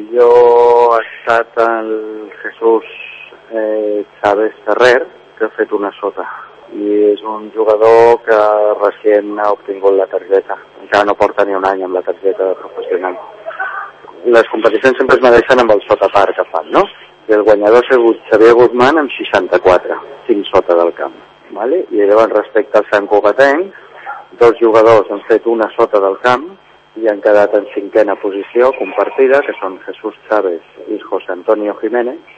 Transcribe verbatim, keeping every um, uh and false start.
millor ha estat el Jesús eh, Chávez Ferrer, que ha fet una sota. I és un jugador que recient ha obtingut la targeta. Encara no porta ni un any amb la targeta professional. Les competicions sempre es mereixen amb el sota par que fan, no? I el guanyador ha sigut Xavier Guzmán amb seixanta-quatre, cinc sota del camp. Vale? I llavors, respecte al Sant Cugatenc, dos jugadors han fet una sota del camp i han quedat en cinquena posició compartida, que són Jesús Chávez i José Antonio Jiménez,